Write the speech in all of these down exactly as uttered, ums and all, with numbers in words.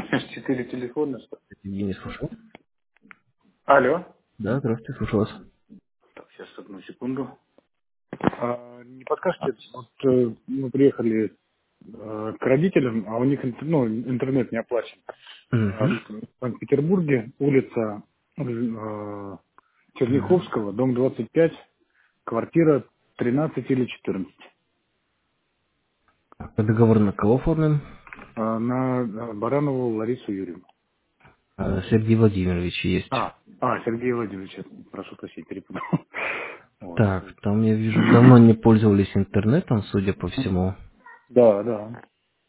Четыре телефона. что- Евгений, слушаю. Алло. Да, здравствуйте, слушаю вас. Так, сейчас одну секунду. А, не подскажете, вот э, мы приехали э, к родителям, а у них интер- ну, интернет не оплачен. А, Угу. в Санкт-Петербурге, улица э, Черняховского, дом двадцать пять, квартира тринадцать или четырнадцать. Договор на кого оформлен? А, на э, Баранову Ларису Юрьевну. А, Сергей Владимирович есть. А, а, Сергей Владимирович, прошу прощения, перепутал. Вот. Так, там я вижу, давно не пользовались интернетом, судя по всему. Да, да.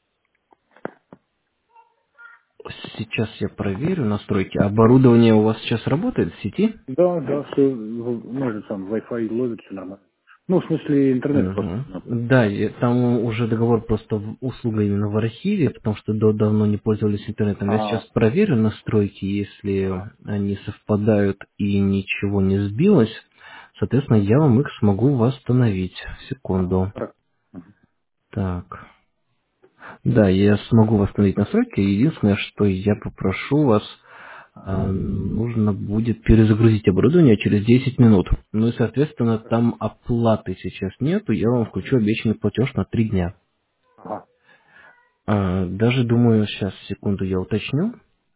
Сейчас я проверю настройки. Оборудование у вас сейчас работает в сети? Да, да, все, ну, это сам, Wi-Fi ловит, все нормально. Ну, в смысле, интернет просто. Угу. надо. Да, и там уже договор просто в- услуга именно в архиве, потому что до- давно не пользовались интернетом. Я сейчас А, проверю настройки, если ага. они совпадают и ничего не сбилось. Соответственно, я вам их смогу восстановить. Ага. Секунду. Хорошо. Так. Да, я смогу восстановить настройки. Единственное, что я попрошу вас, а, нужно будет перезагрузить оборудование через десять минут. Ну и, соответственно, там оплаты сейчас нету. Я вам включу обещанный платеж на три дня. Ага. А, даже думаю, сейчас, секунду, я уточню.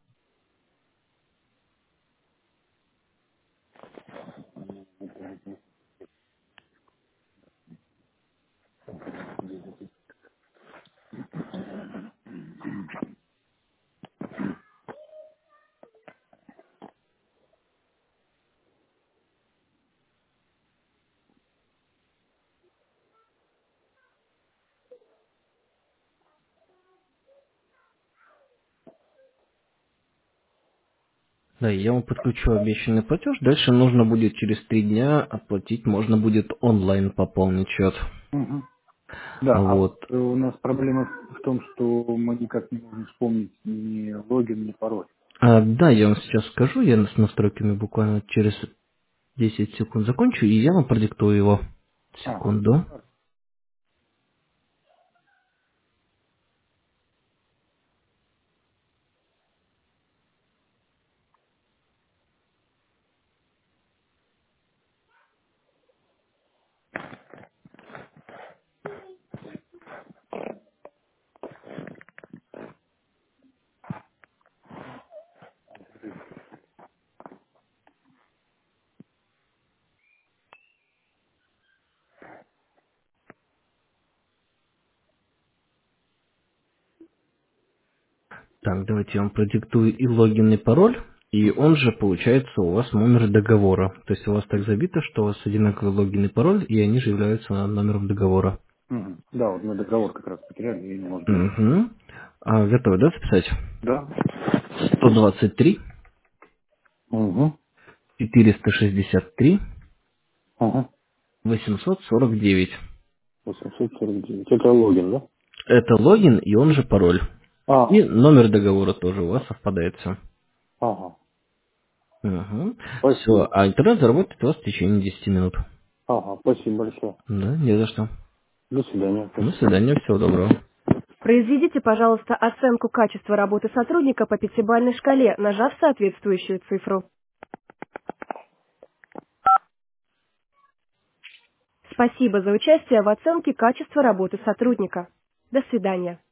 Да, я вам подключу обещанный платеж. Дальше нужно будет через три дня оплатить, можно будет онлайн пополнить счет. Мгм. Да, а вот Вот. э, у нас проблема в том, что мы никак не можем вспомнить ни логин, ни пароль. А, да, я вам сейчас скажу, я с настройками буквально через десять секунд закончу, и я вам продиктую его. Ага. Секунду. Так, давайте я вам продиктую и логин, и пароль. И он же, получается, у вас номер договора. То есть у вас так забито, что у вас одинаковый логин и пароль, и они же являются номером договора. Мгм. Да, вот мы договор как раз потеряли и не можем найти. Угу. А, готовы, да, записать? Да. сто двадцать три, Угу. четыреста шестьдесят три, Ага. восемьсот сорок девять. восемьсот сорок девять. Это логин, да? Это логин, и он же пароль. И А, номер договора тоже у вас совпадает все. ага. Угу. Все, Спасибо. а интернет заработает у вас в течение десяти минут. Ага, спасибо большое. Да, не за что. До свидания. До Спасибо. свидания, всего доброго. Произведите, пожалуйста, оценку качества работы сотрудника по пятибалльной шкале, нажав соответствующую цифру. Спасибо за участие в оценке качества работы сотрудника. До свидания.